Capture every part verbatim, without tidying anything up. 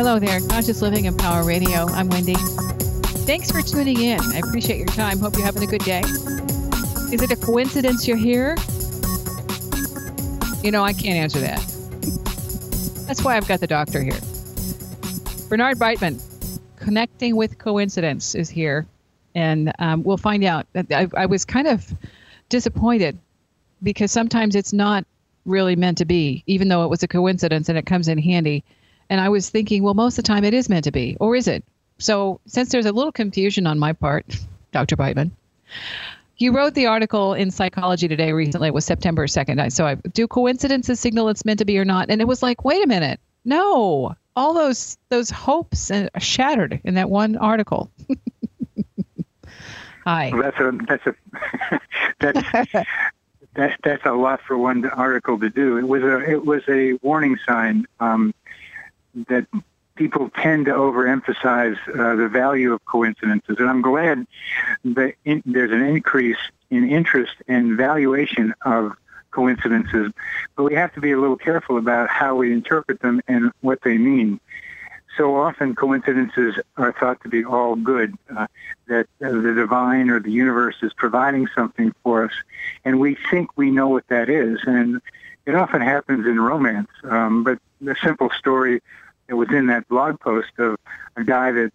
Hello there, Conscious Living and Power Radio. I'm Wendy. Thanks for tuning in. I appreciate your time. Hope you're having a good day. Is it a coincidence you're here? You know, I can't answer that. That's why I've got the doctor here. Bernard Beitman, Connecting with Coincidence, is here. And um, we'll find out. I, I was kind of disappointed because sometimes it's not really meant to be, even though it was a coincidence and it comes in handy. And I was thinking, well, most of the time it is meant to be, or is it? So since there's a little confusion on my part, Doctor Beitman, you wrote the article in Psychology Today recently. It was September second. So I do coincidences signal it's meant to be or not? And it was like, wait a minute. No, all those those hopes are shattered in that one article. Hi. Well, that's a that's a that's that's that's a lot for one article to do. It was a it was a warning sign um, that people tend to overemphasize uh, the value of coincidences, and I'm glad that in, there's an increase in interest and valuation of coincidences. But we have to be a little careful about how we interpret them and what they mean. So often coincidences are thought to be all good, uh, that uh, the divine or the universe is providing something for us, and we think we know what that is. And it often happens in romance. Um, but the simple story that was in that blog post of a guy that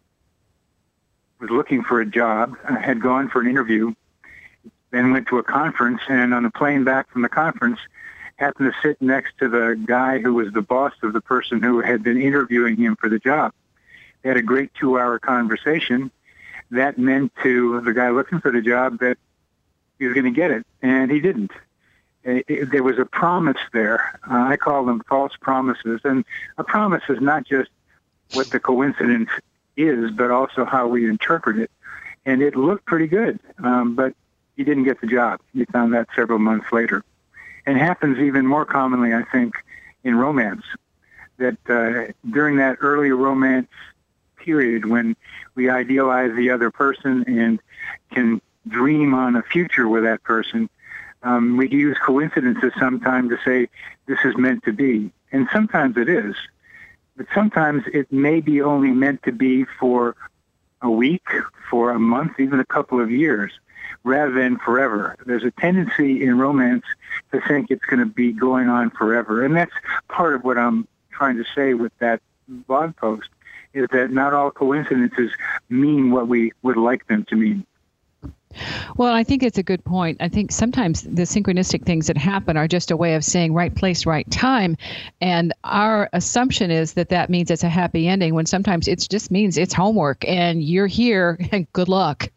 was looking for a job, uh, had gone for an interview, then went to a conference, and on the plane back from the conference, happened to sit next to the guy who was the boss of the person who had been interviewing him for the job. They had a great two-hour conversation. That meant to the guy looking for the job that he was going to get it, and he didn't. It, it, there was a promise there. Uh, I call them false promises, and a promise is not just what the coincidence is, but also how we interpret it. And it looked pretty good, um, but he didn't get the job. He found that several months later. And it happens even more commonly, I think, in romance, that uh, during that early romance period when we idealize the other person and can dream on a future with that person, um, we use coincidences sometimes to say this is meant to be. And sometimes it is. But sometimes it may be only meant to be for a week, for a month, even a couple of years, rather than forever. There's a tendency in romance to think it's going to be going on forever. And that's part of what I'm trying to say with that blog post, is that not all coincidences mean what we would like them to mean. Well, I think it's a good point. I think sometimes the synchronistic things that happen are just a way of saying right place, right time. And our assumption is that that means it's a happy ending, when sometimes it just means it's homework and you're here and good luck.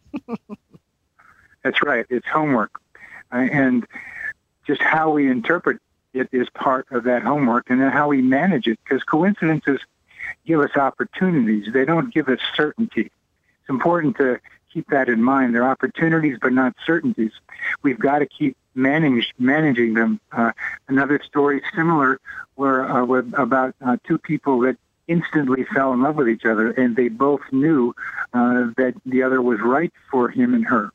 That's right. It's homework. Uh, and just how we interpret it is part of that homework, and then how we manage it, because coincidences give us opportunities. They don't give us certainty. It's important to keep that in mind. They're opportunities, but not certainties. We've got to keep manage, managing them. Uh, another story similar where uh, with, about uh, two people that instantly fell in love with each other, and they both knew uh, that the other was right for him and her.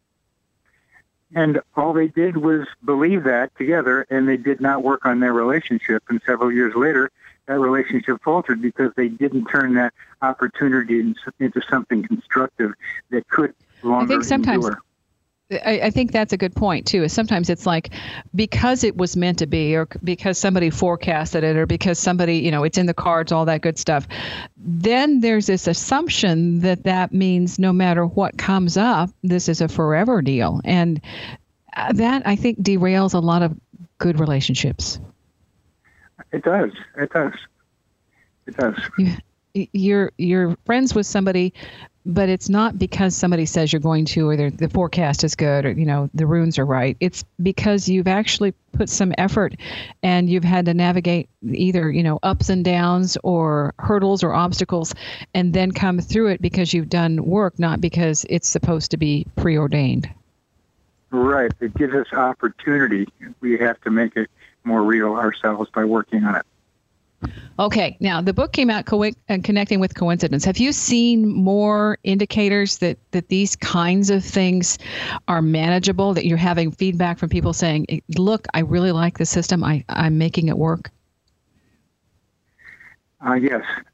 And all they did was believe that together, and they did not work on their relationship. And several years later, that relationship faltered because they didn't turn that opportunity into something constructive that could longer I think sometimes, endure. I, I think that's a good point, too. Is sometimes it's like because it was meant to be, or because somebody forecasted it, or because somebody, you know, it's in the cards, all that good stuff. Then there's this assumption that that means no matter what comes up, this is a forever deal. And that, I think, derails a lot of good relationships. It does. It does. It does. You, you're, you're friends with somebody, but it's not because somebody says you're going to, or the forecast is good, or, you know, the runes are right. It's because you've actually put some effort and you've had to navigate either, you know, ups and downs or hurdles or obstacles, and then come through it because you've done work, not because it's supposed to be preordained. Right. It gives us opportunity. We have to make it more real ourselves by working on it. Okay. Now, the book came out, Co- Connecting with Coincidence. Have you seen more indicators that, that these kinds of things are manageable, that you're having feedback from people saying, look, I really like the system. I, I'm making it work? Uh, yes.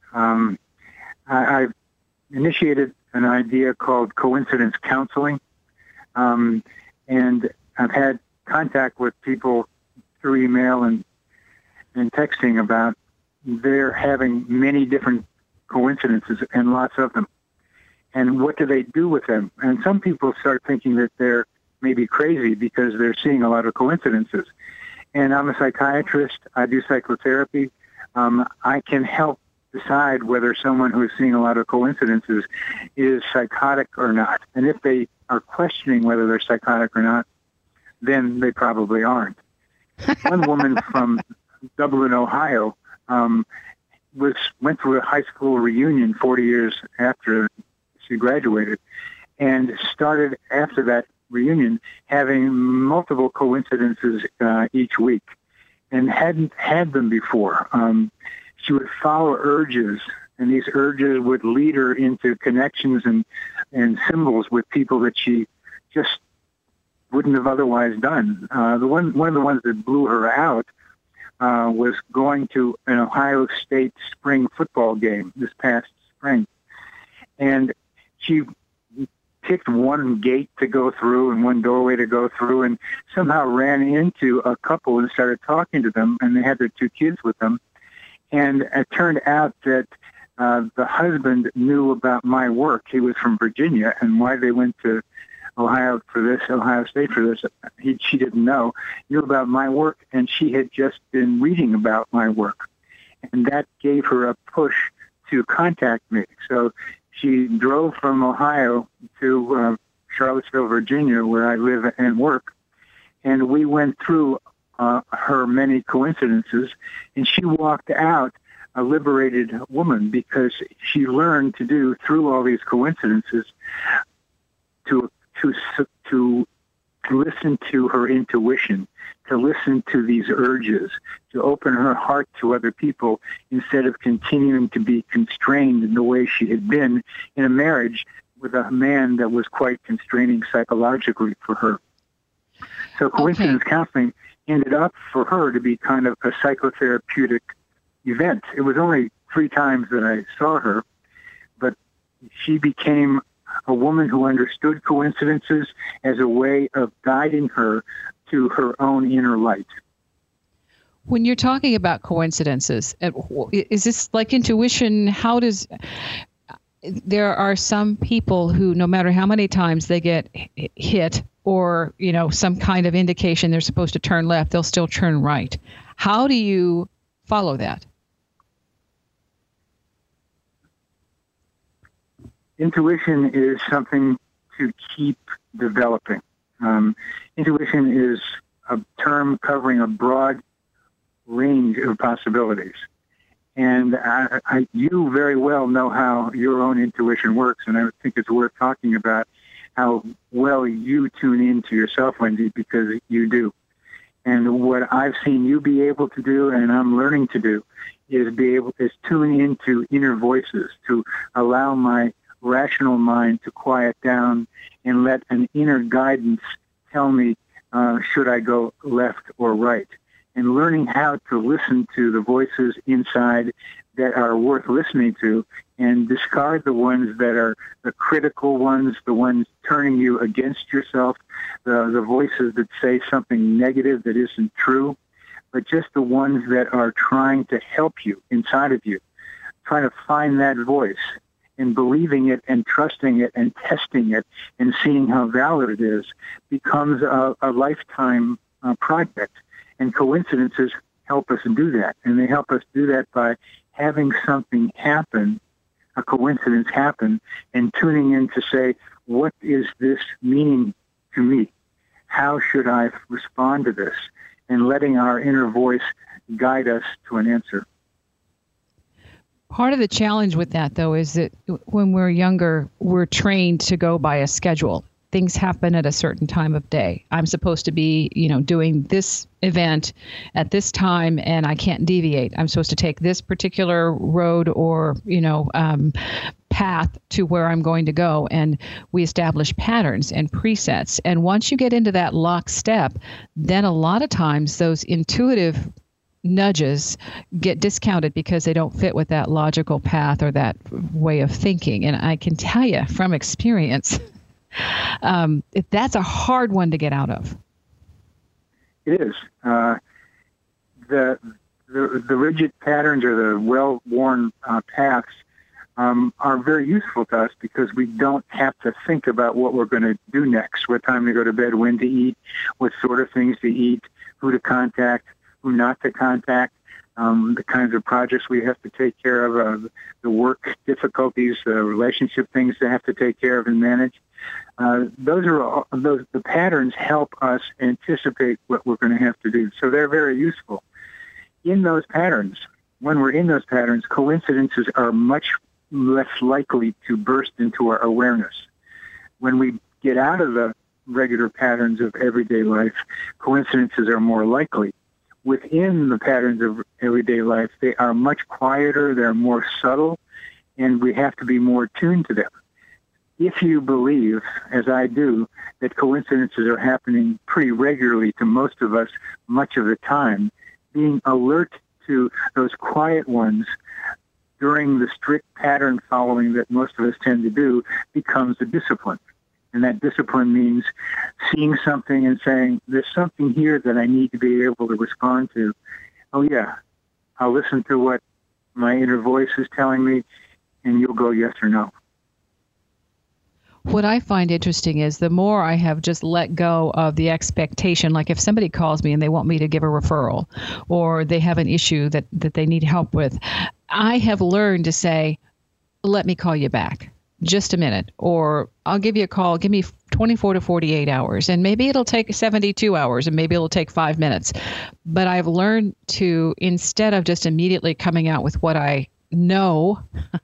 Um, I, I initiated an idea called coincidence counseling, um, and I've had contact with people through email and and texting about they're having many different coincidences and lots of them. And what do they do with them? And some people start thinking that they're maybe crazy because they're seeing a lot of coincidences. And I'm a psychiatrist. I do psychotherapy. Um, I can help decide whether someone who is seeing a lot of coincidences is psychotic or not. And if they are questioning whether they're psychotic or not, then they probably aren't. One woman from Dublin, Ohio, um, was went to a high school reunion forty years after she graduated, and started after that reunion having multiple coincidences uh, each week, and hadn't had them before. Um, she would follow urges, and these urges would lead her into connections and, and symbols with people that she just wouldn't have otherwise done. Uh, the one one of the ones that blew her out uh, was going to an Ohio State spring football game this past spring, and she picked one gate to go through and one doorway to go through, and somehow ran into a couple and started talking to them, and they had their two kids with them. And it turned out that uh, the husband knew about my work. He was from Virginia, and why they went to Ohio for this, Ohio State for this, he, she didn't know, knew about my work, and she had just been reading about my work. And that gave her a push to contact me. So she drove from Ohio to uh, Charlottesville, Virginia, where I live and work, and we went through uh, her many coincidences, and she walked out a liberated woman because she learned to do, through all these coincidences, to to to listen to her intuition, to listen to these urges, to open her heart to other people instead of continuing to be constrained in the way she had been in a marriage with a man that was quite constraining psychologically for her. So coincidence okay. counseling ended up for her to be kind of a psychotherapeutic event. It was only three times that I saw her, but she became a woman who understood coincidences as a way of guiding her to her own inner light. When you're talking about coincidences, is this like intuition? How does... There are some people who, no matter how many times they get hit or, you know, some kind of indication they're supposed to turn left, they'll still turn right. How do you follow that? Intuition is something to keep developing. Um, intuition is a term covering a broad range of possibilities. And I, I, you very well know how your own intuition works, and I think it's worth talking about how well you tune into yourself, Wendy, because you do. And what I've seen you be able to do, and I'm learning to do, is be able is tune into inner voices, to allow my rational mind to quiet down and let an inner guidance tell me uh, should I go left or right. And learning how to listen to the voices inside that are worth listening to and discard the ones that are the critical ones, the ones turning you against yourself, the, the voices that say something negative that isn't true, but just the ones that are trying to help you inside of you. Try to find that voice and believing it and trusting it and testing it and seeing how valid it is becomes a, a lifetime uh, project. And coincidences help us do that. And they help us do that by having something happen, a coincidence happen, and tuning in to say, what is this meaning to me? How should I respond to this? And letting our inner voice guide us to an answer. Part of the challenge with that, though, is that when we're younger, we're trained to go by a schedule. Things happen at a certain time of day. I'm supposed to be, you know, doing this event at this time, and I can't deviate. I'm supposed to take this particular road or, you know, um, path to where I'm going to go. And we establish patterns and presets. And once you get into that lockstep, then a lot of times those intuitive nudges get discounted because they don't fit with that logical path or that way of thinking. And I can tell you from experience, um, that's a hard one to get out of. It is. Uh, the, the the rigid patterns or the well-worn uh, paths um, are very useful to us because we don't have to think about what we're going to do next, what time to go to bed, when to eat, what sort of things to eat, who to contact, who not to contact, um, the kinds of projects we have to take care of, uh, the work difficulties, the relationship things to have to take care of and manage. Uh, those are all, those the patterns help us anticipate what we're going to have to do. So they're very useful. In those patterns, when we're in those patterns, coincidences are much less likely to burst into our awareness. When we get out of the regular patterns of everyday life, coincidences are more likely. Within the patterns of everyday life, they are much quieter, they're more subtle, and we have to be more tuned to them. If you believe, as I do, that coincidences are happening pretty regularly to most of us much of the time, being alert to those quiet ones during the strict pattern following that most of us tend to do becomes a discipline. And that discipline means seeing something and saying, there's something here that I need to be able to respond to. Oh, yeah, I'll listen to what my inner voice is telling me, and you'll go yes or no. What I find interesting is the more I have just let go of the expectation, like if somebody calls me and they want me to give a referral or they have an issue that, that they need help with, I have learned to say, let me call you back. Just a minute, or I'll give you a call. Give me twenty-four to forty-eight hours, and maybe it'll take seventy-two hours, and maybe it'll take five minutes. But I've learned to, instead of just immediately coming out with what I know,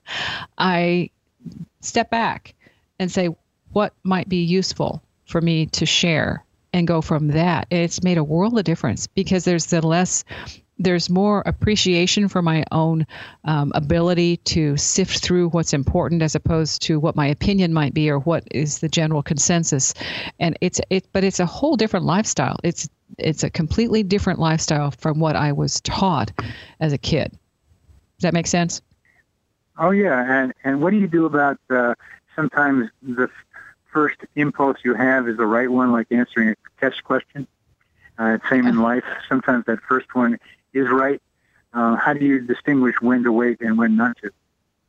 I step back and say, what might be useful for me to share, and go from that. It's made a world of difference because there's the less There's more appreciation for my own um, ability to sift through what's important as opposed to what my opinion might be or what is the general consensus. And it's it, but it's a whole different lifestyle. It's it's a completely different lifestyle from what I was taught as a kid. Does that make sense? Oh yeah, and and what do you do about uh, sometimes the first impulse you have is the right one, like answering a test question? Uh, same in life. Sometimes that first one is right. Uh, how do you distinguish when to wait and when not to?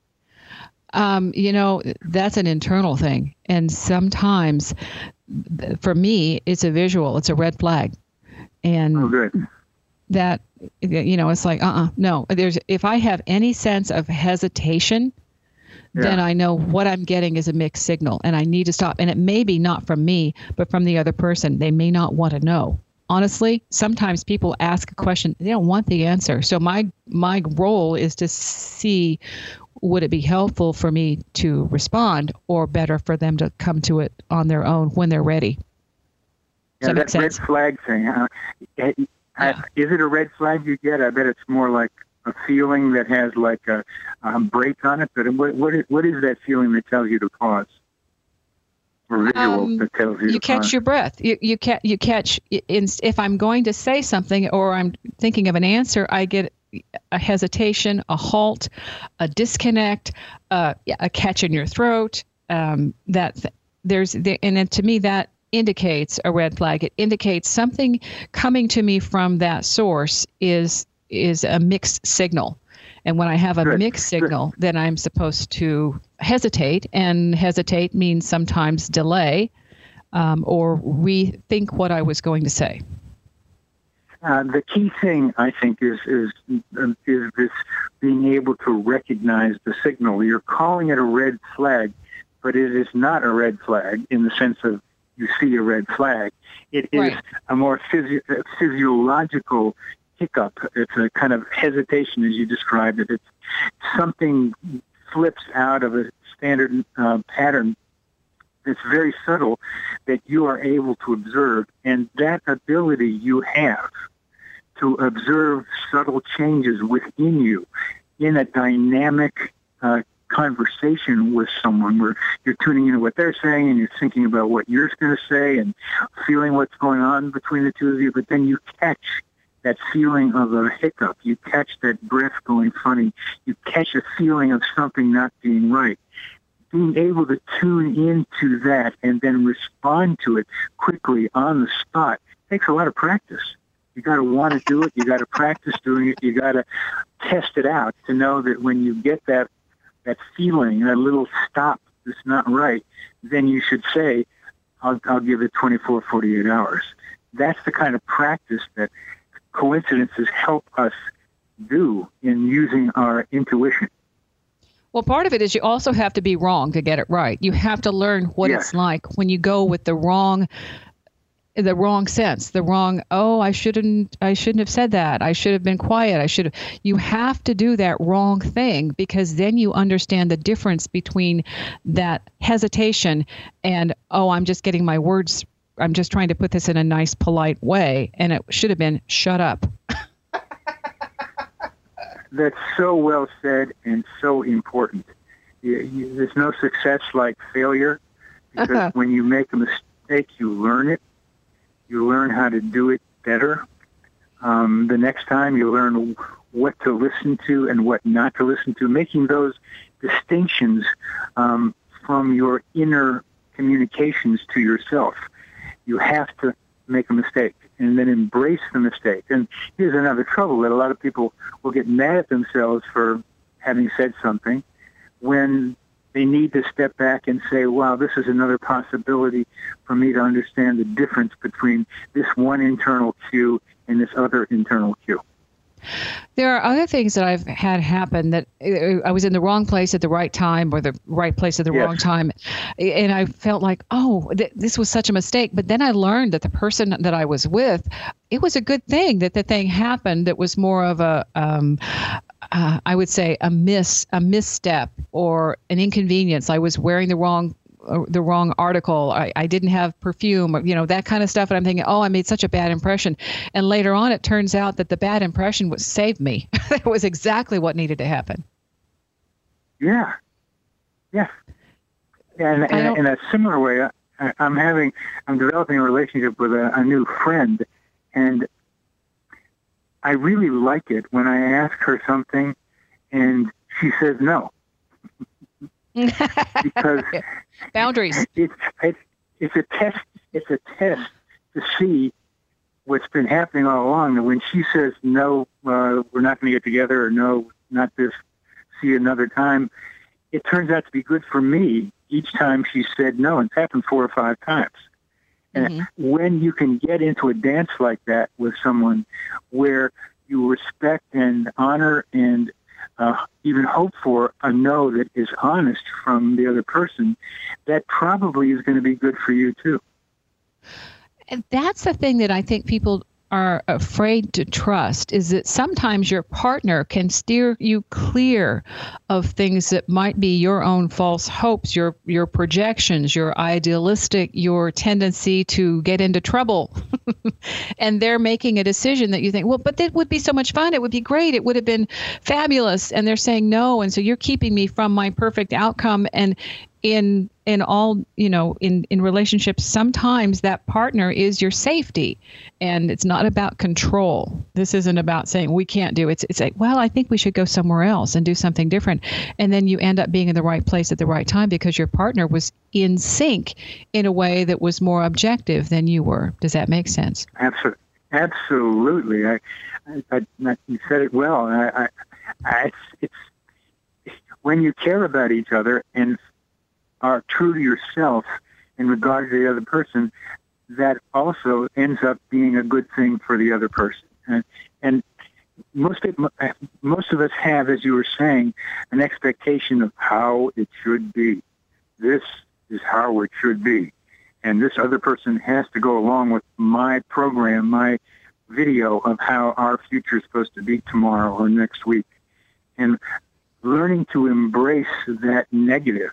Um, you know, that's an internal thing. And sometimes, for me, it's a visual. It's a red flag. And oh, good. That, you know, it's like, uh-uh, no. There's, if I have any sense of hesitation, yeah. then I know what I'm getting is a mixed signal, and I need to stop. And it may be not from me, but from the other person. They may not want to know. Honestly, sometimes people ask a question, they don't want the answer. So my my role is to see, would it be helpful for me to respond, or better for them to come to it on their own when they're ready? Does yeah, that make that sense? red flag thing. Uh, I, Yeah. Is it a red flag you get? I bet it's more like a feeling that has like a, a break on it. But what what is, what is that feeling that tells you to pause? Or visual Um, that tells you you to catch pause? your breath. You you catch you catch. In, if I'm going to say something or I'm thinking of an answer, I get a hesitation, a halt, a disconnect, uh, a catch in your throat. Um, that there's the, and then to me that indicates a red flag. It indicates something coming to me from that source is is a mixed signal. And when I have a Good. mixed signal, then I'm supposed to hesitate, and hesitate means sometimes delay um, or rethink what I was going to say. Uh, the key thing, I think, is is is this being able to recognize the signal. You're calling it a red flag, but it is not a red flag in the sense of you see a red flag. It is Right. a more physio- physiological hiccup. It's a kind of hesitation, as you described it. It's something flips out of a standard uh, pattern that's very subtle that you are able to observe. And that ability you have to observe subtle changes within you in a dynamic uh, conversation with someone where you're tuning into what they're saying and you're thinking about what you're going to say and feeling what's going on between the two of you, but then you catch that feeling of a hiccup. You catch that breath going funny. You catch a feeling of something not being right. Being able to tune into that and then respond to it quickly on the spot takes a lot of practice. You got to want to do it. You got to practice doing it. You got to test it out to know that when you get that that feeling, that little stop that's not right, then you should say, I'll, I'll give it twenty-four, forty-eight hours. That's the kind of practice that coincidences help us do in using our intuition. Well, part of it is you also have to be wrong to get it right. You have to learn what Yes. it's like when you go with the wrong the wrong sense, the wrong, oh, I shouldn't I shouldn't have said that. I should have been quiet. I should have. You have to do that wrong thing, because then you understand the difference between that hesitation and, oh, I'm just getting my words, I'm just trying to put this in a nice, polite way, and it should have been, shut up. That's so well said and so important. You, you, there's no success like failure, because Uh-huh. when you make a mistake, you learn it. You learn how to do it better. Um, the next time you learn what to listen to and what not to listen to, making those distinctions um, from your inner communications to yourself. You have to make a mistake and then embrace the mistake. And here's another trouble, that a lot of people will get mad at themselves for having said something when they need to step back and say, wow, this is another possibility for me to understand the difference between this one internal cue and this other internal cue. There are other things that I've had happen that uh, I was in the wrong place at the right time, or the right place at the Yes. wrong time. And I felt like, oh, th- this was such a mistake. But then I learned that the person that I was with, it was a good thing that the thing happened that was more of a, um, uh, I would say, a miss, a misstep or an inconvenience. I was wearing the wrong uh, the wrong article. I, I didn't have perfume, or, you know, that kind of stuff. And I'm thinking, oh, I made such a bad impression. And later on, it turns out that the bad impression was saved me. It was exactly what needed to happen. Yeah. Yeah. And, I don't- and in a similar way, I, I'm having, I'm developing a relationship with a, a new friend, and I really like it when I ask her something and she says no. Because Boundaries. it's, it's, it's a test, it's a test to see what's been happening all along. That when she says, no, uh, we're not going to get together, or no, not this, see you another time, it turns out to be good for me each time she said no. It's happened four or five times. And Mhm. when you can get into a dance like that with someone where you respect and honor and uh, even hope for a no that is honest from the other person, that probably is going to be good for you too. And that's the thing that I think people are afraid to trust, is that sometimes your partner can steer you clear of things that might be your own false hopes, your your projections, your idealistic, your tendency to get into trouble. And they're making a decision that you think, well, but that would be so much fun. It would be great. It would have been fabulous. And they're saying no. And so you're keeping me from my perfect outcome. And in in all, you know, in, in relationships, sometimes that partner is your safety, and it's not about control. This isn't about saying we can't do it. It's, it's like, well, I think we should go somewhere else and do something different. And then you end up being in the right place at the right time because your partner was in sync in a way that was more objective than you were. Does that make sense? Absolutely. Absolutely. I, I, I, you said it well. I, I, I, it's, it's when you care about each other and are true to yourself in regard to the other person, that also ends up being a good thing for the other person. And, and most of, most of us have, as you were saying, an expectation of how it should be. This is how it should be. And this other person has to go along with my program, my video of how our future is supposed to be tomorrow or next week. And learning to embrace that negative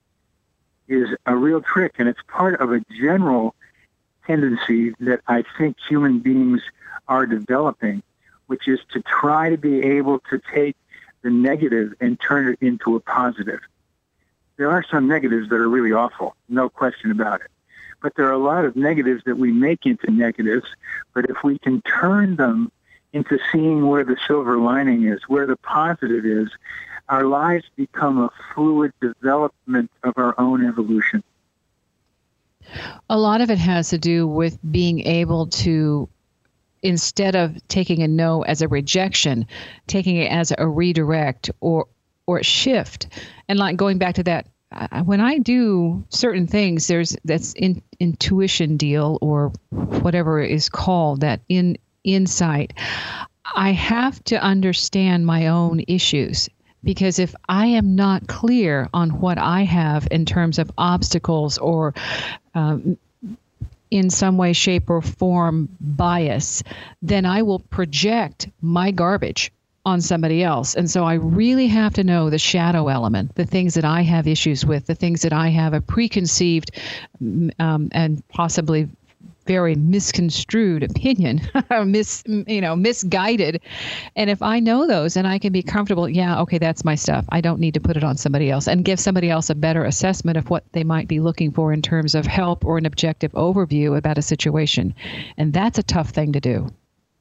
is a real trick, and it's part of a general tendency that I think human beings are developing, which is to try to be able to take the negative and turn it into a positive. There are some negatives that are really awful, no question about it. But there are a lot of negatives that we make into negatives, but if we can turn them into seeing where the silver lining is, where the positive is, our lives become a fluid development of our own evolution. A lot of it has to do with being able to, instead of taking a no as a rejection, taking it as a redirect or or a shift. And like going back to that, uh, when I do certain things, there's that's in, intuition deal or whatever it is called, that in insight. I have to understand my own issues. Because if I am not clear on what I have in terms of obstacles or um, in some way, shape, or form bias, then I will project my garbage on somebody else. And so I really have to know the shadow element, the things that I have issues with, the things that I have a preconceived um, and possibly very misconstrued opinion, mis, you know, misguided. And if I know those and I can be comfortable, yeah, okay, that's my stuff. I don't need to put it on somebody else, and give somebody else a better assessment of what they might be looking for in terms of help or an objective overview about a situation. And that's a tough thing to do.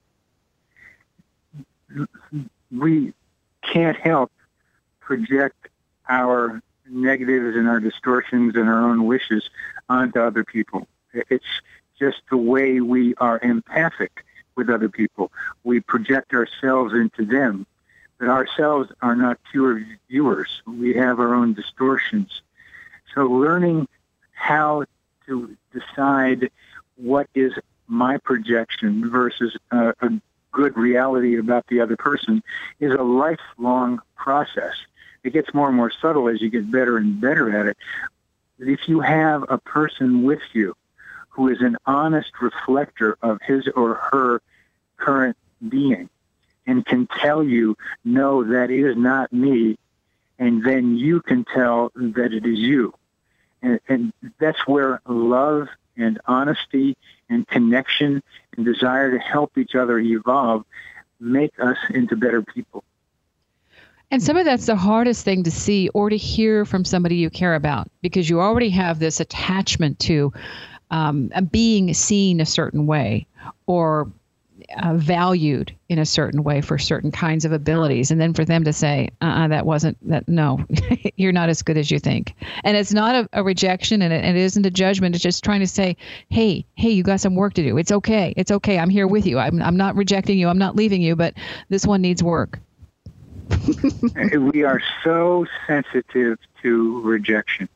We can't help project our negatives and our distortions and our own wishes onto other people. It's just the way we are empathic with other people. We project ourselves into them, but ourselves are not pure viewers. We have our own distortions. So learning how to decide what is my projection versus uh, a good reality about the other person is a lifelong process. It gets more and more subtle as you get better and better at it. But if you have a person with you who is an honest reflector of his or her current being and can tell you, no, that is not me, and then you can tell that it is you. And, and that's where love and honesty and connection and desire to help each other evolve make us into better people. And some of that's the hardest thing to see or to hear from somebody you care about, because you already have this attachment to um, being seen a certain way or uh, valued in a certain way for certain kinds of abilities. And then for them to say, uh-uh, that wasn't, that no, you're not as good as you think. And it's not a, a rejection, and it, it isn't a judgment. It's just trying to say, hey, hey, you got some work to do. It's okay. It's okay. I'm here with you. I'm, I'm not rejecting you. I'm not leaving you, but this one needs work. We are so sensitive to rejection.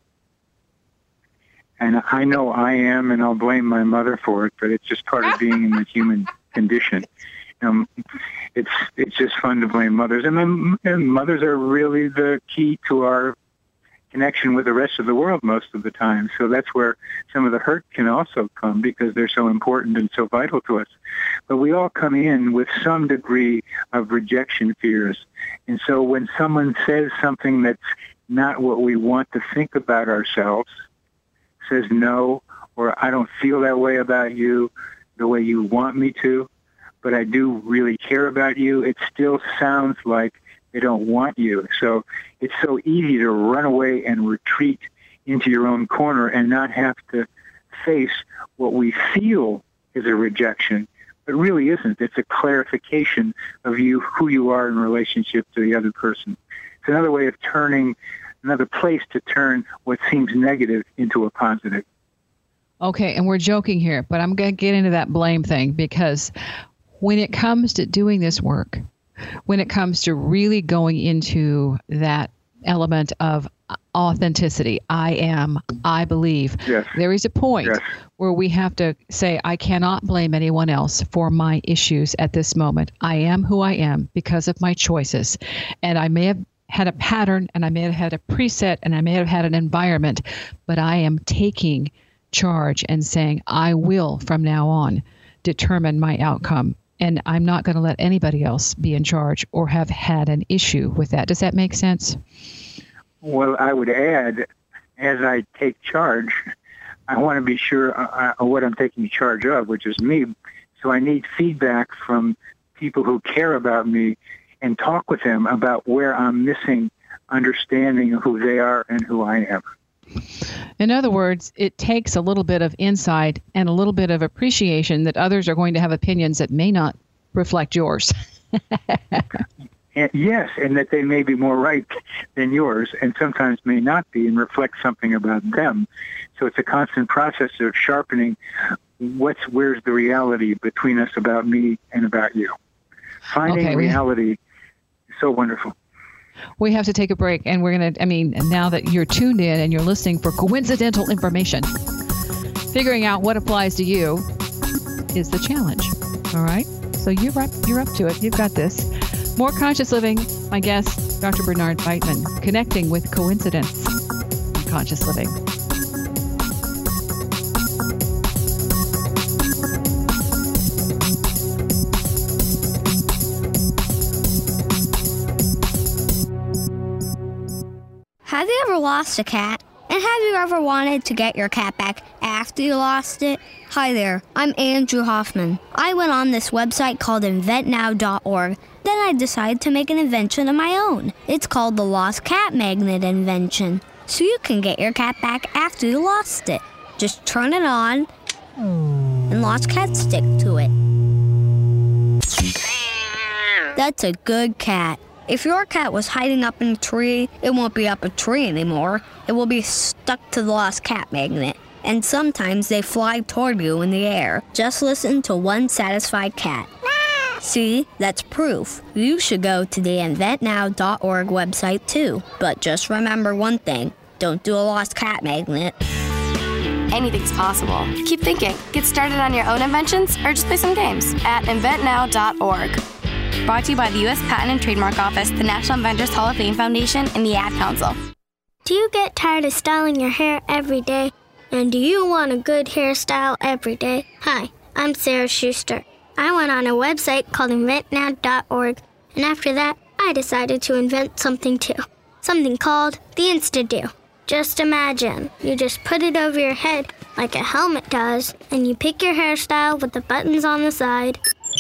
And I know I am, and I'll blame my mother for it, but it's just part of being in the human condition. Um, it's it's just fun to blame mothers. And, then, and mothers are really the key to our connection with the rest of the world most of the time. So that's where some of the hurt can also come, because they're so important and so vital to us. But we all come in with some degree of rejection fears. And so when someone says something that's not what we want to think about ourselves, says no, or I don't feel that way about you the way you want me to, but I do really care about you, it still sounds like they don't want you. So it's so easy to run away and retreat into your own corner and not have to face what we feel is a rejection, but really isn't. It's a clarification of you, who you are in relationship to the other person. It's another way of turning, another place to turn what seems negative into a positive. Okay, and we're joking here, but I'm going to get into that blame thing, because when it comes to doing this work, when it comes to really going into that element of authenticity, I am, I believe, yes. There is a point yes. where we have to say, I cannot blame anyone else for my issues at this moment. I am who I am because of my choices. And I may have had a pattern, and I may have had a preset, and I may have had an environment, but I am taking charge and saying, I will from now on determine my outcome. And I'm not going to let anybody else be in charge or have had an issue with that. Does that make sense? Well, I would add, as I take charge, I want to be sure uh, what I'm taking charge of, which is me. So I need feedback from people who care about me and talk with them about where I'm missing understanding of who they are and who I am. In other words, it takes a little bit of insight and a little bit of appreciation that others are going to have opinions that may not reflect yours. And yes, and that they may be more right than yours, and sometimes may not be, and reflect something about them. So it's a constant process of sharpening what's where's the reality between us about me and about you. Finding okay, reality is so wonderful. We have to take a break, and we're going to, I mean, now that you're tuned in and you're listening for coincidental information, figuring out what applies to you is the challenge. All right? So you're up, you're up to it. You've got this. More Conscious Living. My guest, Doctor Bernard Beitman, connecting with coincidence in Conscious Living. Have you ever lost a cat? And have you ever wanted to get your cat back after you lost it? Hi there, I'm Andrew Hoffman. I went on this website called invent now dot org. Then I decided to make an invention of my own. It's called the Lost Cat Magnet Invention. So you can get your cat back after you lost it. Just turn it on, and lost cats stick to it. That's a good cat. If your cat was hiding up in a tree, it won't be up a tree anymore. It will be stuck to the lost cat magnet. And sometimes they fly toward you in the air. Just listen to one satisfied cat. See, that's proof. You should go to the invent now dot org website too. But just remember one thing. Don't do a lost cat magnet. Anything's possible. Keep thinking. Get started on your own inventions or just play some games at invent now dot org. Brought to you by the U S Patent and Trademark Office, the National Inventors Hall of Fame Foundation, and the Ad Council. Do you get tired of styling your hair every day? And do you want a good hairstyle every day? Hi, I'm Sarah Schuster. I went on a website called invent now dot org, and after that, I decided to invent something too. Something called the Insta-Do. Just imagine, you just put it over your head like a helmet does, and you pick your hairstyle with the buttons on the side,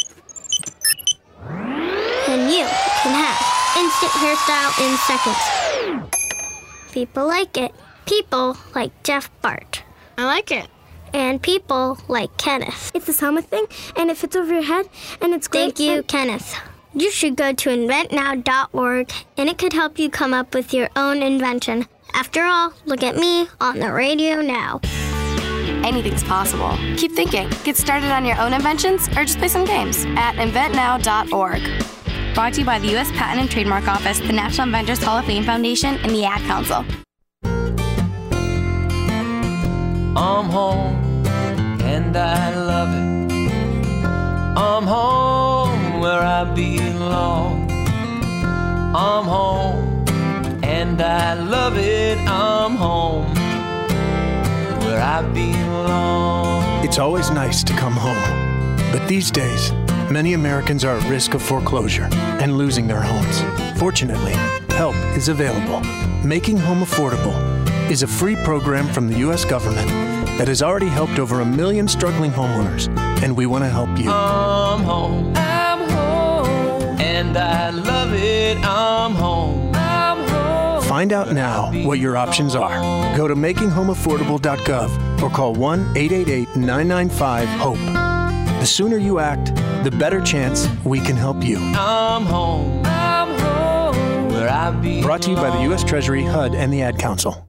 and you can have instant hairstyle in seconds. People like it. People like Jeff Bart. I like it. And people like Kenneth. It's a helmet thing, and it fits over your head, and it's great. Thank you, Kenneth. You should go to invent now dot org, and it could help you come up with your own invention. After all, look at me on the radio now. Anything's possible. Keep thinking. Get started on your own inventions or just play some games at invent now dot org. Brought to you by the U S Patent and Trademark Office, the National Inventors Hall of Fame Foundation, and the Ad Council. I'm home, and I love it. I'm home where I belong. I'm home, and I love it. I'm home where I belong. It's always nice to come home, but these days, many Americans are at risk of foreclosure and losing their homes. Fortunately, help is available. Making Home Affordable is a free program from the U S government that has already helped over a million struggling homeowners, and we want to help you. I'm home, I'm home, and I love it. I'm home, I'm home. Find out now what your options are. Go to making home affordable dot gov or call one eight eight eight, nine nine five, HOPE. The sooner you act, the better chance we can help you. I'm home, I'm home, where I belong. Brought to you by the U S Treasury, H U D, and the Ad Council.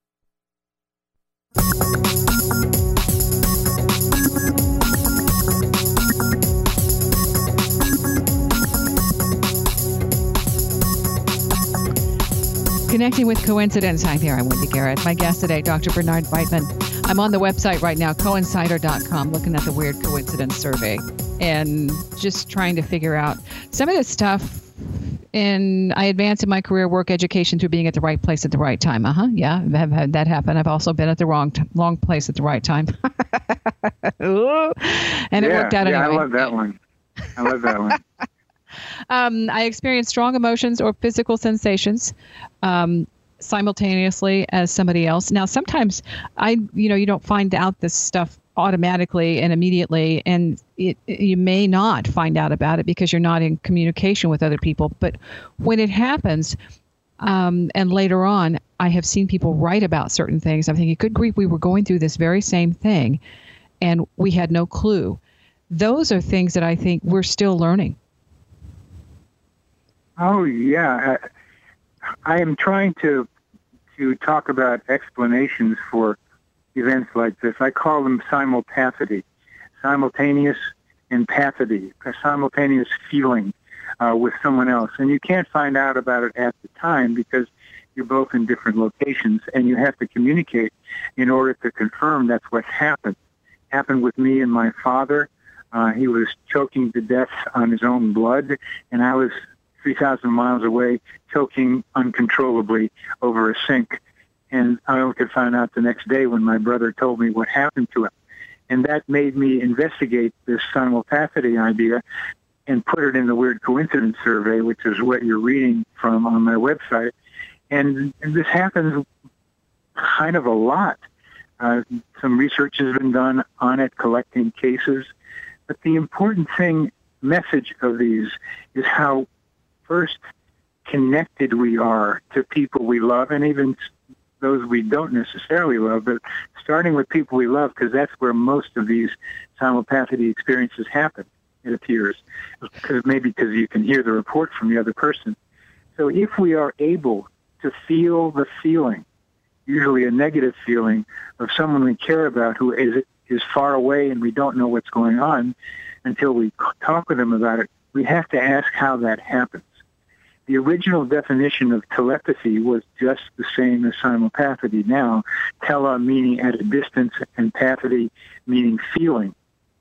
Connecting with Coincidence. Hi there, I'm Wendy Garrett. My guest today, Doctor Bernard Beitman. I'm on the website right now, coincider dot com, looking at the Weird Coincidence Survey and just trying to figure out some of this stuff. And I advanced in my career, work, education through being at the right place at the right time. Uh-huh, yeah, I've had that happen. I've also been at the wrong t- wrong place at the right time. Ooh, and it yeah, worked out yeah, anyway. I love that one. I love that one. Um, I experience strong emotions or physical sensations um, simultaneously as somebody else. Now, sometimes I, you know, you don't find out this stuff automatically and immediately, and it, you may not find out about it because you're not in communication with other people. But when it happens, um, and later on, I have seen people write about certain things. I'm thinking, good grief, we were going through this very same thing, and we had no clue. Those are things that I think we're still learning. Oh, yeah. I, I am trying to to talk about explanations for events like this. I call them simulpathity, simultaneous empathity, a simultaneous feeling uh, with someone else. And you can't find out about it at the time because you're both in different locations, and you have to communicate in order to confirm that's what happened. Happened with me and my father. Uh, he was choking to death on his own blood, and I was three thousand miles away, choking uncontrollably over a sink. And I only could find out the next day when my brother told me what happened to him. And that made me investigate this simulpathity idea and put it in the Weird Coincidence Survey, which is what you're reading from on my website. And, and this happens kind of a lot. Uh, some research has been done on it, collecting cases. But the important thing, message of these, is how first connected we are to people we love, and even those we don't necessarily love, but starting with people we love, because that's where most of these simulpathity experiences happen, it appears, because maybe because you can hear the report from the other person. So if we are able to feel the feeling, usually a negative feeling, of someone we care about who is is far away and we don't know what's going on until we talk with them about it, we have to ask how that happens. The original definition of telepathy was just the same as simulpathity now, tele meaning at a distance and pathity meaning feeling.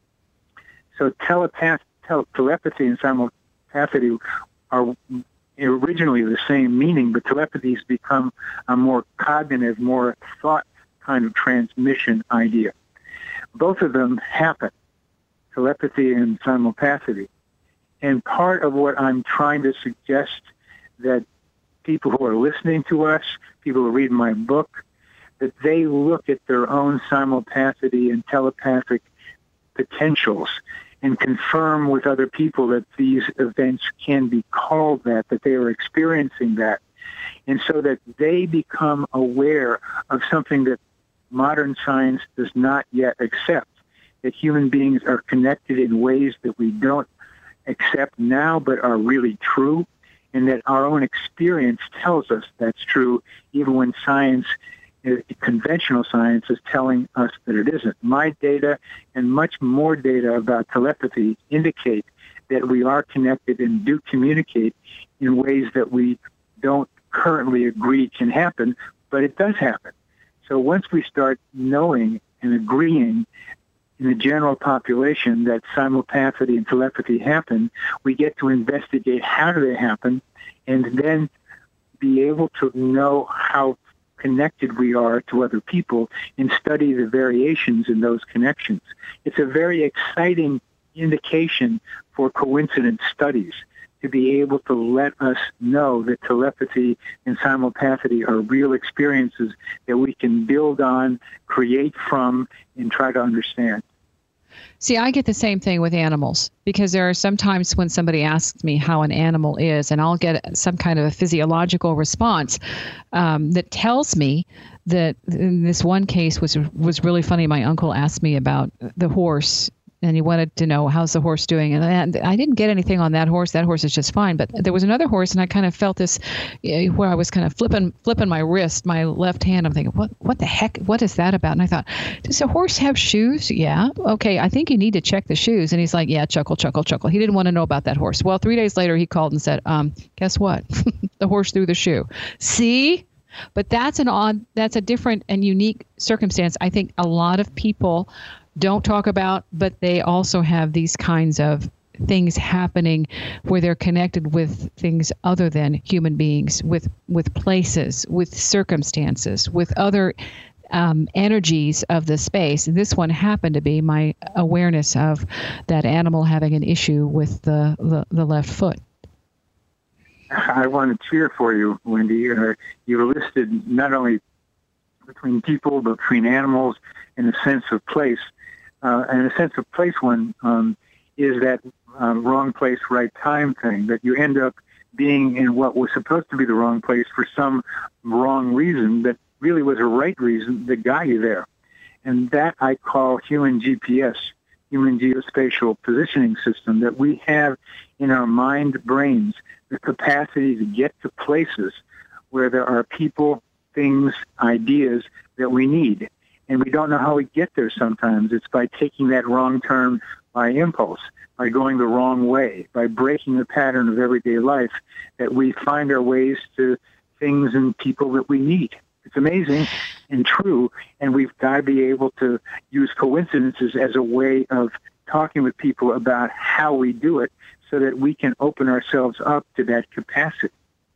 So telepath, tel- telepathy and simulpathity are originally the same meaning, but telepathy has become a more cognitive, more thought kind of transmission idea. Both of them happen, telepathy and simulpathity. And part of what I'm trying to suggest that people who are listening to us, people who read my book, that they look at their own simulpathity and telepathic potentials and confirm with other people that these events can be called that, that they are experiencing that. And so that they become aware of something that modern science does not yet accept, that human beings are connected in ways that we don't accept now but are really true, and that our own experience tells us that's true, even when science, conventional science, is telling us that it isn't. My data and much more data about telepathy indicate that we are connected and do communicate in ways that we don't currently agree can happen, but it does happen. So once we start knowing and agreeing in the general population that simulpathity and telepathy happen, we get to investigate how do they happen and then be able to know how connected we are to other people and study the variations in those connections. It's a very exciting indication for coincidence studies to be able to let us know that telepathy and simulpathity are real experiences that we can build on, create from, and try to understand. See, I get the same thing with animals, because there are some times when somebody asks me how an animal is, and I'll get some kind of a physiological response um, that tells me that in this one case was was really funny. My uncle asked me about the horse, and he wanted to know, how's the horse doing? And I, I didn't get anything on that horse. That horse is just fine. But there was another horse, and I kind of felt this, uh, where I was kind of flipping flipping my wrist, my left hand. I'm thinking, what what the heck? What is that about? And I thought, does a horse have shoes? Yeah. Okay, I think you need to check the shoes. And he's like, yeah, chuckle, chuckle, chuckle. He didn't want to know about that horse. Well, three days later, he called and said, um, guess what? The horse threw the shoe. See? But that's an odd, that's a different and unique circumstance. I think a lot of people don't talk about, but they also have these kinds of things happening where they're connected with things other than human beings, with with places, with circumstances, with other um, energies of the space. This one happened to be my awareness of that animal having an issue with the, the, the left foot. I want to cheer for you, Wendy. Uh, you listed not only between people, but between animals in a sense of place. Uh, and a sense of place one um, is that uh, wrong place, right time thing, that you end up being in what was supposed to be the wrong place for some wrong reason that really was a right reason that got you there. And that I call human G P S. human geospatial positioning system, that we have in our mind brains the capacity to get to places where there are people, things, ideas that we need. And we don't know how we get there sometimes. It's by taking that wrong turn by impulse, by going the wrong way, by breaking the pattern of everyday life, that we find our ways to things and people that we need. It's amazing and true, and we've got to be able to use coincidences as a way of talking with people about how we do it so that we can open ourselves up to that capacity.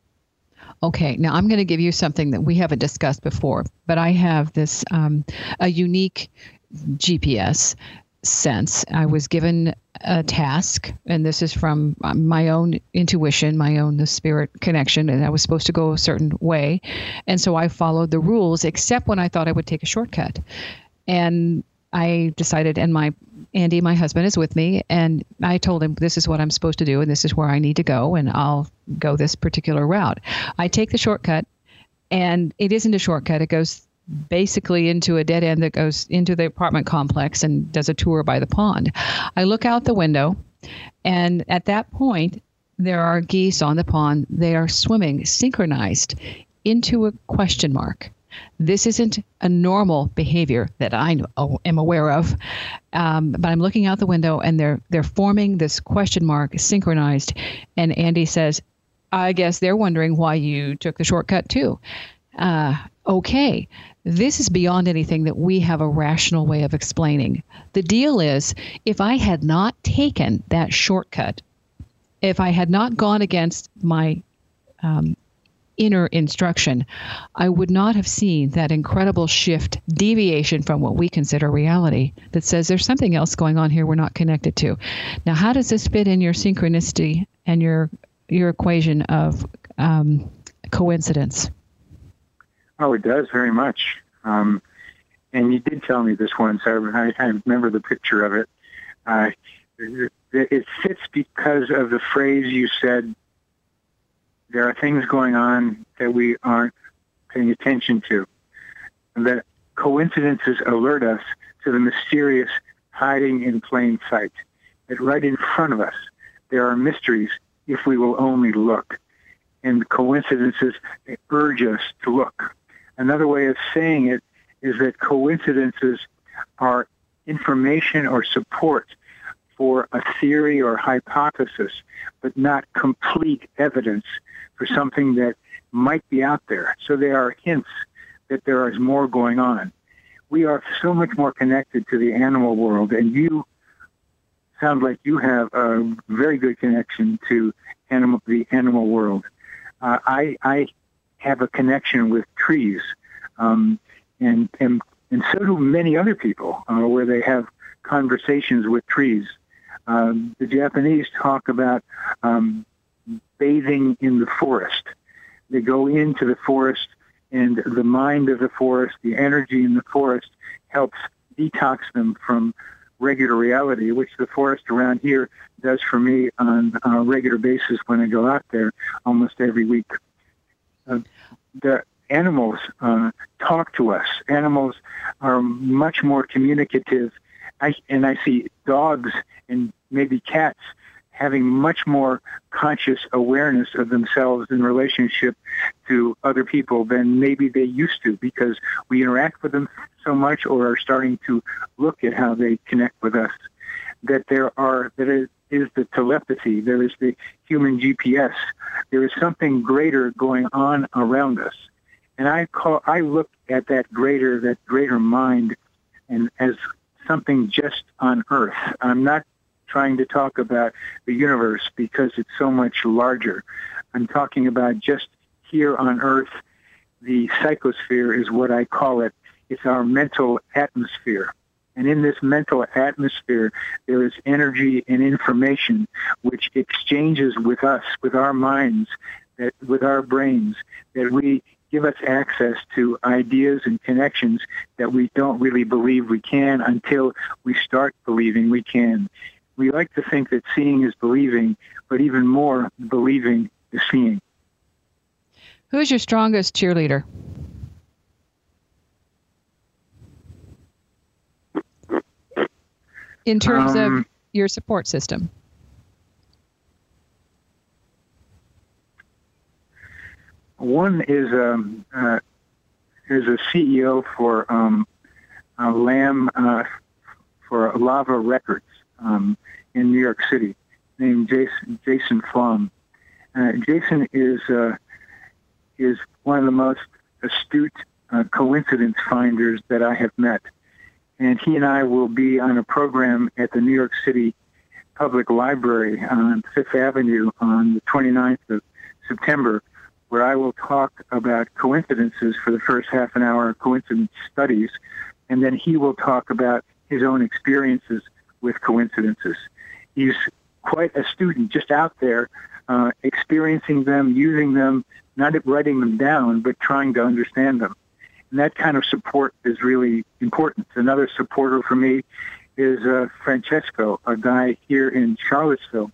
Okay, now I'm going to give you something that we haven't discussed before, but I have this, um, a unique G P S sense. I was given a task, and this is from my own intuition, my own the spirit connection, and I was supposed to go a certain way. And so I followed the rules, except when I thought I would take a shortcut. And I decided, and my Andy, my husband, is with me, and I told him this is what I'm supposed to do, and this is where I need to go, and I'll go this particular route. I take the shortcut, and it isn't a shortcut. It goes basically into a dead end that goes into the apartment complex and does a tour by the pond. I look out the window, and at that point, there are geese on the pond. They are swimming synchronized into a question mark. This isn't a normal behavior that I know, am aware of, um, but I'm looking out the window, and they're they're forming this question mark synchronized. And Andy says, "I guess they're wondering why you took the shortcut too." Uh, okay, this is beyond anything that we have a rational way of explaining. The deal is, if I had not taken that shortcut, if I had not gone against my um, inner instruction, I would not have seen that incredible shift, deviation from what we consider reality, that says there's something else going on here we're not connected to. Now, how does this fit in your synchronicity and your your equation of um, coincidence? Oh, it does very much. Um, and you did tell me this once. I, I, I remember the picture of it. Uh, it. It fits because of the phrase you said, there are things going on that we aren't paying attention to. And that coincidences alert us to the mysterious hiding in plain sight. That right in front of us, there are mysteries if we will only look. And coincidences urge us to look. Another way of saying it is that coincidences are information or support for a theory or hypothesis, but not complete evidence for something that might be out there. So they are hints that there is more going on. We are so much more connected to the animal world, and you sound like you have a very good connection to animal, the animal world. Uh, I, I have a connection with trees, um, and, and and so do many other people, uh, where they have conversations with trees. Um, the Japanese talk about um, bathing in the forest. They go into the forest, and the mind of the forest, the energy in the forest, helps detox them from regular reality, which the forest around here does for me on a regular basis when I go out there almost every week. Uh, the animals uh, talk to us. Animals are much more communicative. I, and I see dogs and maybe cats having much more conscious awareness of themselves in relationship to other people than maybe they used to, because we interact with them so much or are starting to look at how they connect with us. That there are, that it is the telepathy, there is the human G P S, there is something greater going on around us. And I call, I look at that greater, that greater mind, and as something just on Earth. I'm not trying to talk about the universe because it's so much larger. I'm talking about just here on Earth. The psychosphere is what I call it. It's our mental atmosphere. And in this mental atmosphere, there is energy and information which exchanges with us, with our minds, that, with our brains, that we give us access to ideas and connections that we don't really believe we can until we start believing we can. We like to think that seeing is believing, but even more, believing is seeing. Who's your strongest cheerleader? in terms Um, of your support system? One is um, uh, is a C E O for um, uh, Lamb uh, for Lava Records um, in New York City, named Jason Jason Flom. Uh, Jason is uh, is one of the most astute uh, coincidence finders that I have met, and he and I will be on a program at the New York City Public Library on Fifth Avenue on the twenty-ninth of September, where I will talk about coincidences for the first half an hour, coincidence studies, and then he will talk about his own experiences with coincidences. He's quite a student, just out there, uh, experiencing them, using them, not writing them down, but trying to understand them. And that kind of support is really important. Another supporter for me is uh, Francesco, a guy here in Charlottesville.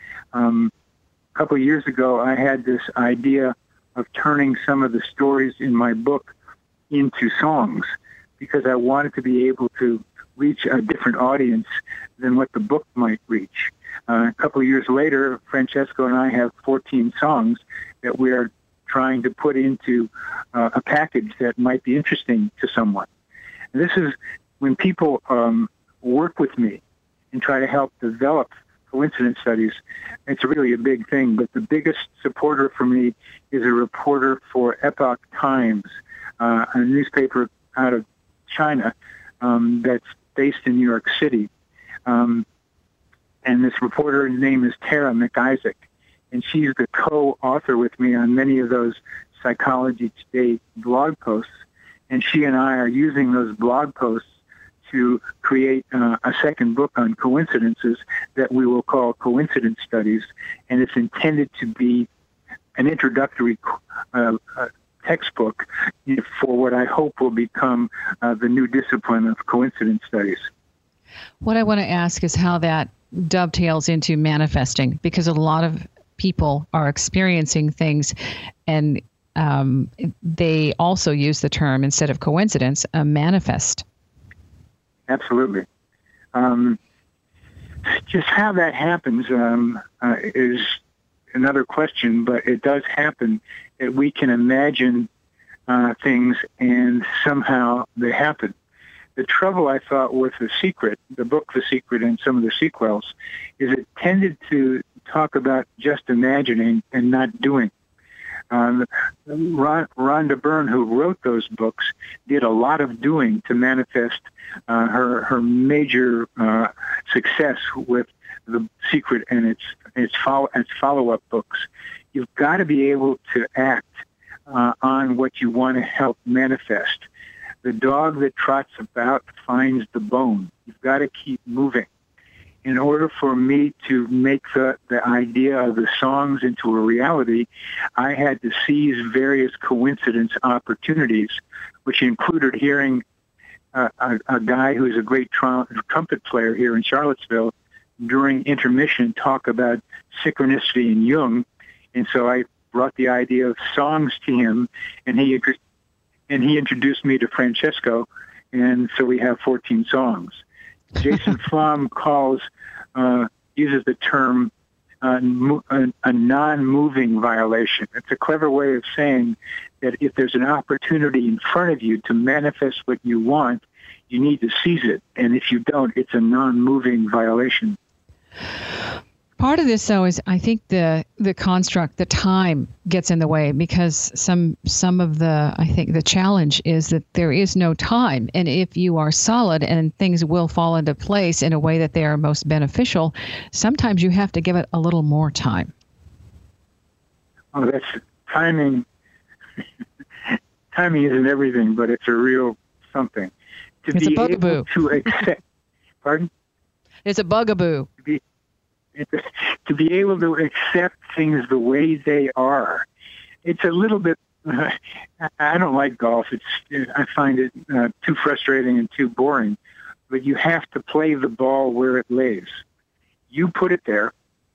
Um, a couple of years ago, I had this idea of turning some of the stories in my book into songs because I wanted to be able to reach a different audience than what the book might reach. Uh, a couple of years later, Francesco and I have fourteen songs that we are trying to put into uh, a package that might be interesting to someone. And this is when people um, work with me and try to help develop coincidence studies, it's really a big thing. But the biggest supporter for me is a reporter for Epoch Times, uh, a newspaper out of China um, that's based in New York City. Um, and this reporter's name is Tara McIsaac, and she's the co-author with me on many of those Psychology Today blog posts. And she and I are using those blog posts to create uh, a second book on coincidences that we will call Coincidence Studies, and it's intended to be an introductory uh, uh, textbook for what I hope will become uh, the new discipline of coincidence studies. What I want to ask is how that dovetails into manifesting, because a lot of people are experiencing things, and um, they also use the term, instead of coincidence, a manifest. Absolutely. Um, just how that happens um, uh, is another question, but it does happen that we can imagine uh, things and somehow they happen. The trouble, I thought, with The Secret, the book The Secret and some of the sequels, is it tended to talk about just imagining and not doing. Um, Ron, Rhonda Byrne, who wrote those books, did a lot of doing to manifest uh, her her major uh, success with The Secret and its its follow its follow up books. You've got to be able to act uh, on what you want to help manifest. The dog that trots about finds the bone. You've got to keep moving. In order for me to make the, the idea of the songs into a reality, I had to seize various coincidence opportunities, which included hearing uh, a, a guy who's a great tr- trumpet player here in Charlottesville during intermission talk about synchronicity in Jung. And so I brought the idea of songs to him, and he and he introduced me to Francesco, and so we have fourteen songs. Jason Flom calls, uh, uses the term uh, mo- a, a non-moving violation. It's a clever way of saying that if there's an opportunity in front of you to manifest what you want, you need to seize it. And if you don't, it's a non-moving violation. Part of this, though, is I think the the construct, the time gets in the way, because some some of the, I think the challenge is that there is no time. And if you are solid and things will fall into place in a way that they are most beneficial, sometimes you have to give it a little more time. Oh, that's timing. Timing isn't everything, but it's a real something. To it's be a bugaboo. Able to accept, pardon? It's a bugaboo. To be, to be able to accept things the way they are. It's a little bit, uh, I don't like golf. It's I find it uh, too frustrating and too boring. But you have to play the ball where it lays. You put it there.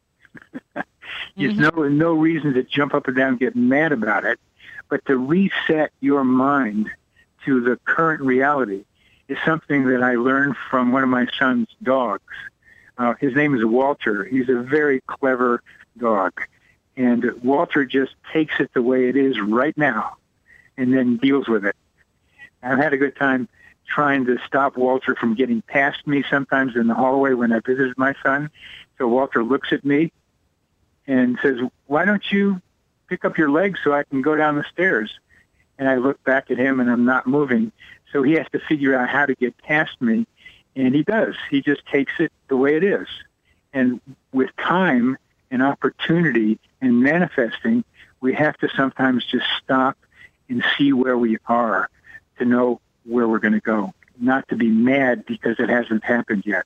There's mm-hmm. no, no reason to jump up and down and get mad about it. But to reset your mind to the current reality is something that I learned from one of my son's dogs. Uh, his name is Walter. He's a very clever dog. And Walter just takes it the way it is right now and then deals with it. I've had a good time trying to stop Walter from getting past me sometimes in the hallway when I visited my son. So Walter looks at me and says, "Why don't you pick up your legs so I can go down the stairs?" And I look back at him and I'm not moving. So he has to figure out how to get past me. And he does. He just takes it the way it is. And with time and opportunity and manifesting, we have to sometimes just stop and see where we are to know where we're going to go, not to be mad because it hasn't happened yet.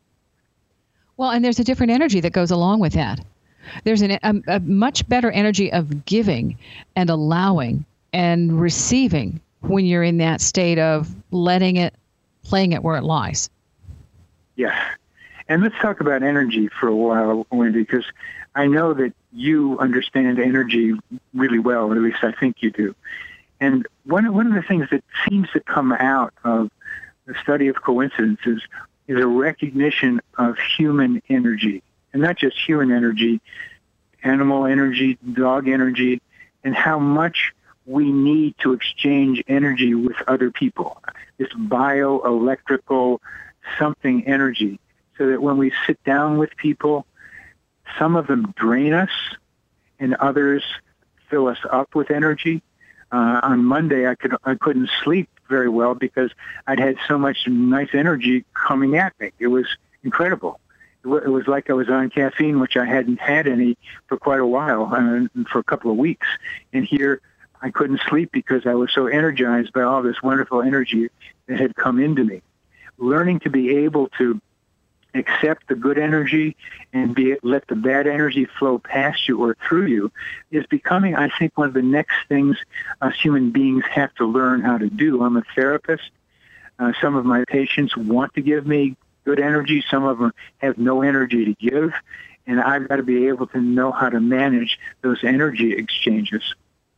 Well, and there's a different energy that goes along with that. There's an, a, a much better energy of giving and allowing and receiving when you're in that state of letting it, playing it where it lies. Yeah. And let's talk about energy for a while, Wendy, because I know that you understand energy really well, or at least I think you do. And one, one of the things that seems to come out of the study of coincidences is a recognition of human energy, and not just human energy, animal energy, dog energy, and how much we need to exchange energy with other people, this bioelectrical something energy, so that when we sit down with people, some of them drain us and others fill us up with energy. Uh, on Monday, I could I couldn't sleep very well because I'd had so much nice energy coming at me. It was incredible. It, w- it was like I was on caffeine, which I hadn't had any for quite a while, uh, for a couple of weeks. And here, I couldn't sleep because I was so energized by all this wonderful energy that had come into me. Learning to be able to accept the good energy and be let the bad energy flow past you or through you is becoming, I think, one of the next things us human beings have to learn how to do. I'm a therapist. Uh, some of my patients want to give me good energy. Some of them have no energy to give. And I've got to be able to know how to manage those energy exchanges.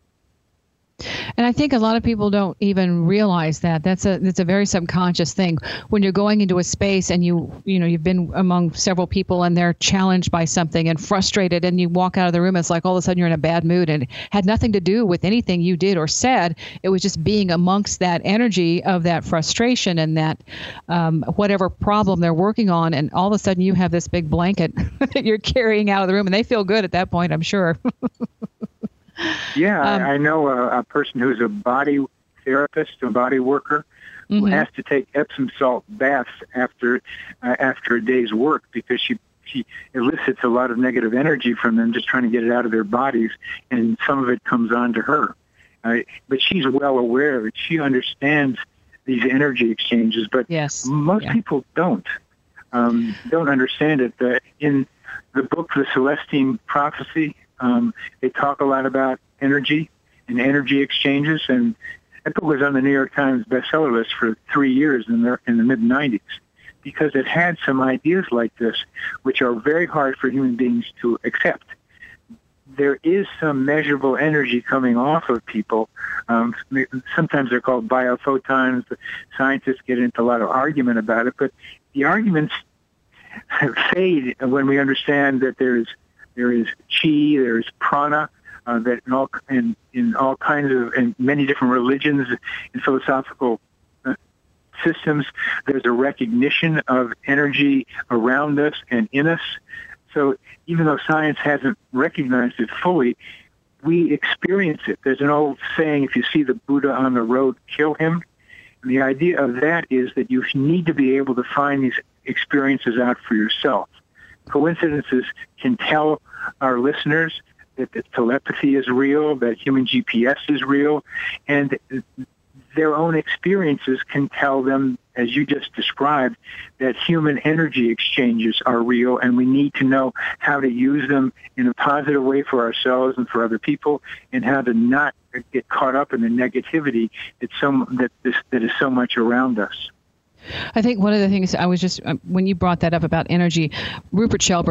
And I think a lot of people don't even realize that. That's a that's a very subconscious thing. When you're going into a space and you you know you've been among several people and they're challenged by something and frustrated, and you walk out of the room, it's like all of a sudden you're in a bad mood, and it had nothing to do with anything you did or said. It was just being amongst that energy of that frustration and that um, whatever problem they're working on, and all of a sudden you have this big blanket that you're carrying out of the room, and they feel good at that point, I'm sure. Yeah, um, I, I know a, a person who's a body therapist, a body worker, who mm-hmm. has to take Epsom salt baths after uh, after a day's work because she she elicits a lot of negative energy from them just trying to get it out of their bodies, and some of it comes on to her. Uh, but she's well aware of it. She understands these energy exchanges, but yes. most yeah. people don't um, don't understand it. Uh, in the book, The Celestine Prophecy, Um, they talk a lot about energy and energy exchanges, and that book was on the New York Times bestseller list for three years in the, in the mid nineties because it had some ideas like this, which are very hard for human beings to accept. There is some measurable energy coming off of people. Um, sometimes they're called biophotons. Scientists get into a lot of argument about it, but the arguments fade when we understand that there's There is chi, there is prana, uh, that in all in, in all kinds of in many different religions and philosophical uh, systems, there's a recognition of energy around us and in us. So even though science hasn't recognized it fully, we experience it. There's an old saying: "If you see the Buddha on the road, kill him." And the idea of that is that you need to be able to find these experiences out for yourself. Coincidences can tell our listeners that the telepathy is real, that human G P S is real, and their own experiences can tell them, as you just described, that human energy exchanges are real, and we need to know how to use them in a positive way for ourselves and for other people, and how to not get caught up in the negativity that so that this that is so much around us. I think one of the things I was just, uh, when you brought that up about energy, Rupert Sheldrake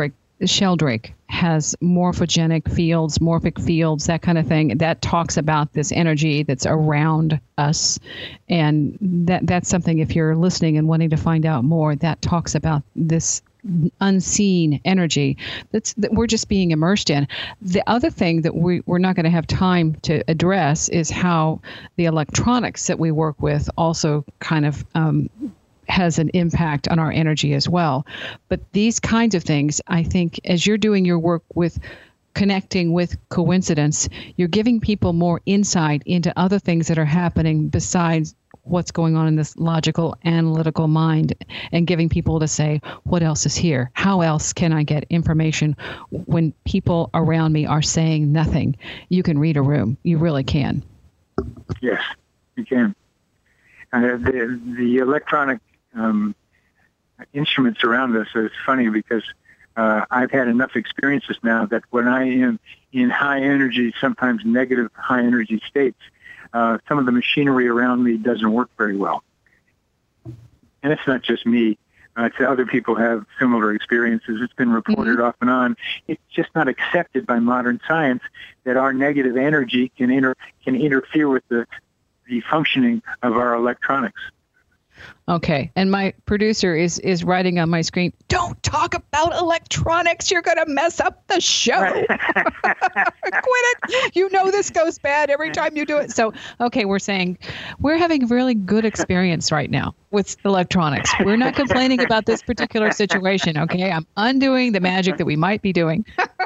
Sheldrake has morphogenic fields, morphic fields, that kind of thing. That talks about this energy that's around us. And that that's something, if you're listening and wanting to find out more, that talks about this unseen energy that's that we're just being immersed in. The other thing that we, we're not going to have time to address is how the electronics that we work with also kind of um, has an impact on our energy as well. But these kinds of things, I think, as you're doing your work with connecting with coincidence, you're giving people more insight into other things that are happening besides what's going on in this logical, analytical mind, and giving people to say, what else is here? How else can I get information when people around me are saying nothing? You can read a room. You really can. Yes, you can. Uh, the, the electronic um, instruments around us is funny because uh, I've had enough experiences now that when I am in high energy, sometimes negative high energy states, Uh, some of the machinery around me doesn't work very well. And it's not just me. Uh, it's other people have similar experiences. It's been reported mm-hmm. off and on. It's just not accepted by modern science that our negative energy can inter- can interfere with the, the functioning of our electronics. Okay. And my producer is, is writing on my screen, don't talk about electronics. You're going to mess up the show. Quit it. You know this goes bad every time you do it. So, okay, we're saying we're having a really good experience right now with electronics. We're not complaining about this particular situation, okay? I'm undoing the magic that we might be doing.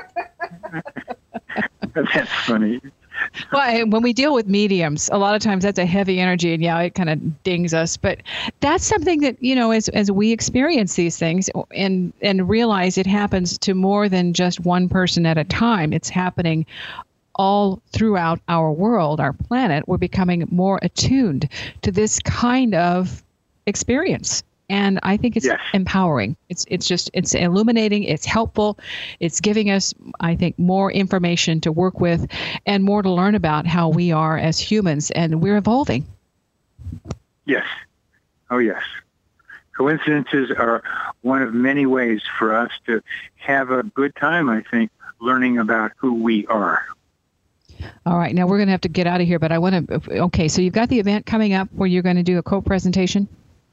That's funny. Well, when we deal with mediums, a lot of times that's a heavy energy, and yeah, it kind of dings us. But that's something that, you know, as as we experience these things and and realize it happens to more than just one person at a time. It's happening all throughout our world, our planet. We're becoming more attuned to this kind of experience. And I think it's yes. empowering. It's it's just, it's illuminating. It's helpful. It's giving us, I think, more information to work with and more to learn about how we are as humans. And we're evolving. Yes. Oh, yes. Coincidences are one of many ways for us to have a good time, I think, learning about who we are. All right. Now we're going to have to get out of here, but I want to, okay, so you've got the event coming up where you're going to do a co-presentation?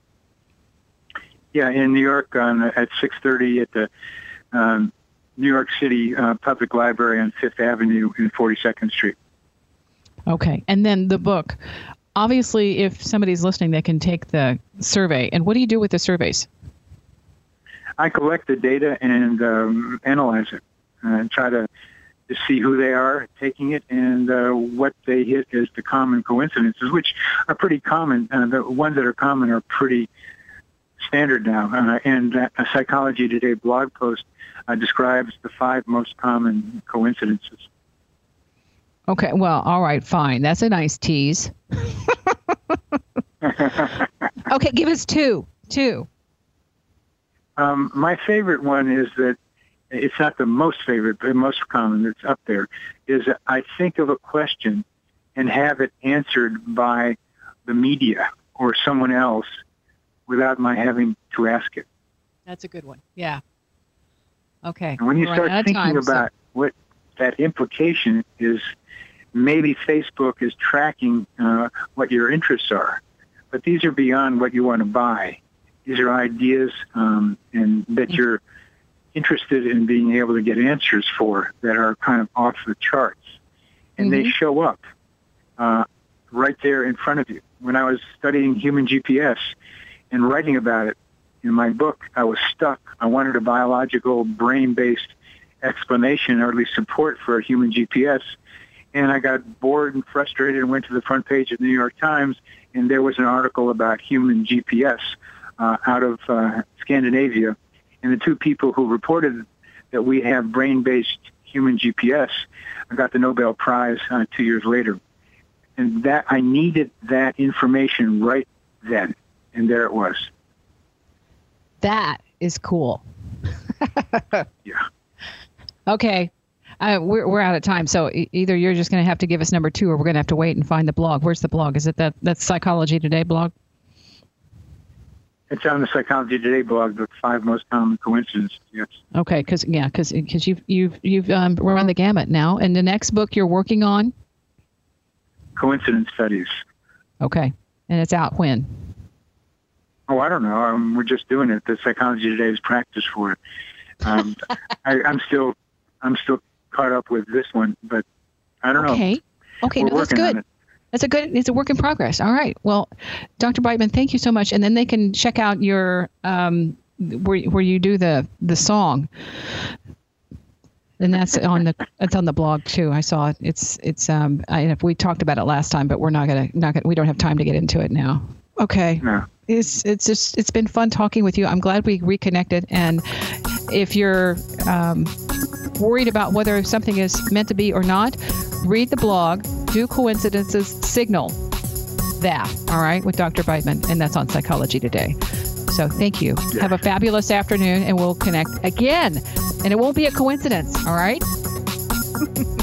Yeah, in New York on at six thirty at the um, New York City uh, Public Library on Fifth Avenue and forty-second Street. Okay, and then the book. Obviously, if somebody's listening, they can take the survey. And what do you do with the surveys? I collect the data and um, analyze it and try to, to see who they are taking it and uh, what they hit as the common coincidences, which are pretty common. Uh, the ones that are common are pretty standard now, uh, and uh, a Psychology Today blog post uh, describes the five most common coincidences. Okay, well, all right, fine. That's a nice tease. Okay, give us two. Two. Um, my favorite one is that it's not the most favorite, but most common. It's up there. Is that I think of a question and have it answered by the media or someone else without my having to ask it. That's a good one. Yeah. Okay. And when you We're start thinking time, about so. what that implication is, maybe Facebook is tracking uh, what your interests are. But these are beyond what you want to buy. These are ideas um, and that mm-hmm. you're interested in being able to get answers for that are kind of off the charts. And mm-hmm. they show up uh, right there in front of you. When I was studying human G P S, and writing about it in my book, I was stuck. I wanted a biological, brain-based explanation, or at least support for a human G P S. And I got bored and frustrated and went to the front page of the New York Times, and there was an article about human G P S uh, out of uh, Scandinavia. And the two people who reported that we have brain-based human G P S got the Nobel Prize uh, two years later. And that I needed that information right then. And there it was. That is cool. Yeah. Okay. Uh, we're we're out of time. So e- either you're just going to have to give us number two, or we're going to have to wait and find the blog. Where's the blog? Is it that that's Psychology Today blog? It's on the Psychology Today blog, the five most common coincidences. Yes. Okay, because yeah, because because you've you've you've um, run the gamut now, and the next book you're working on. Coincidence studies. Okay, and it's out when? Oh, I don't know. Um, we're just doing it. The Psychology Today is practice for it. Um, I, I'm still, I'm still caught up with this one, but I don't okay. know. Okay, We're no, that's working on good. it. That's a good. It's a work in progress. All right. Well, Doctor Brightman, thank you so much. And then they can check out your um, where where you do the the song, and that's on the it's on the blog too. I saw it. It's it's um. I, we talked about it last time, but we're not gonna not gonna, we don't have time to get into it now. Okay. No. It's it's just it's been fun talking with you. I'm glad we reconnected. And if you're um, worried about whether something is meant to be or not, read the blog. Do Coincidences Signal That? All right, with Doctor Brightman, and that's on Psychology Today. So thank you. Yeah. Have a fabulous afternoon, and we'll connect again. And it won't be a coincidence. All right.